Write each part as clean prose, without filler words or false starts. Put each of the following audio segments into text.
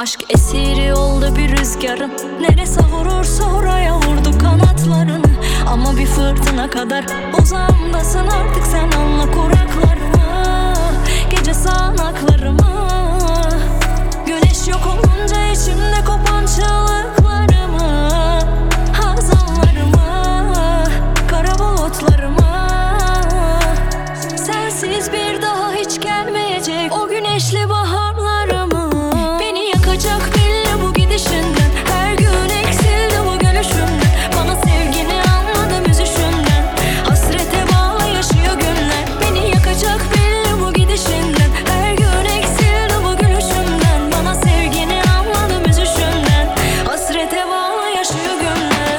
Aşk esiri oldu bir rüzgarım, neresi vurursa oraya vurdu kanatlarını. Ama bir fırtına kadar uzağımdasın artık, sen anla kuraklarımı, gece sağanaklarımı. Güneş yok olunca içimde kopan çığlıklarımı, hazanlarımı, kara bulutlarımı. Sensiz bir daha hiç gelmeyecek o güneşli baharlarımı. Beni yakacak belli bu gidişinden, her gün eksildi bu gülüşümden. Bana sevgini anladım üzüşümden, hasrete bağlı yaşıyor günler. Beni yakacak belli bu gidişinden, her gün eksildi bu gülüşümden. Bana sevgini anladım üzüşümden, hasrete bağlı yaşıyor günler.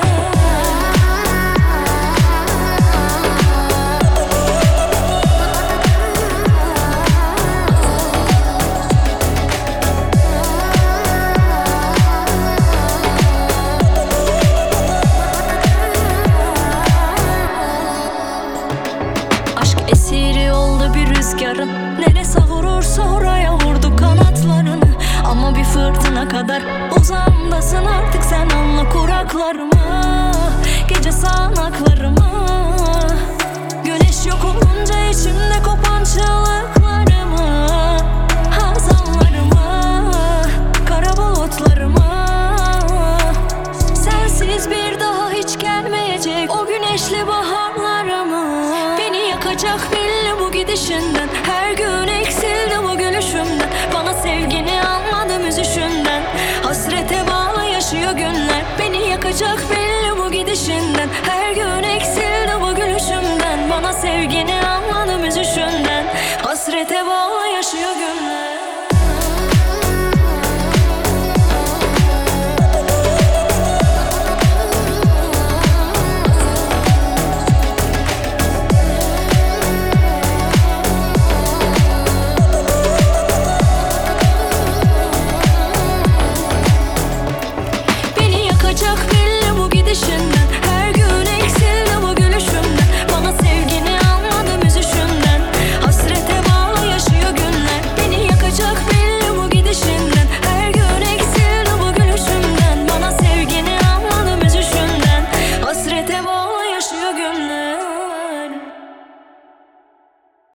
Aşk esiri oldu bir rüzgarım, neresi vurursa oraya vurdu kanatlarını. Ama bir fırtına kadar uzağımdasın artık, sen anla kuraklarımı, gece sağanaklarımı. Güneş yok olunca içimde kopan çığlıklarımı, hazanlarımı, kara bulutlarımı. Sensiz bir daha hiç gelmeyecek o güneşli baharlarımı. Beni yakacak belli bu gidişinden, her gün eksildi bu gülüşümden. Bana sevgini anladım üzüşünden, hasrete bağlı yaşıyor günler. Beni yakacak belli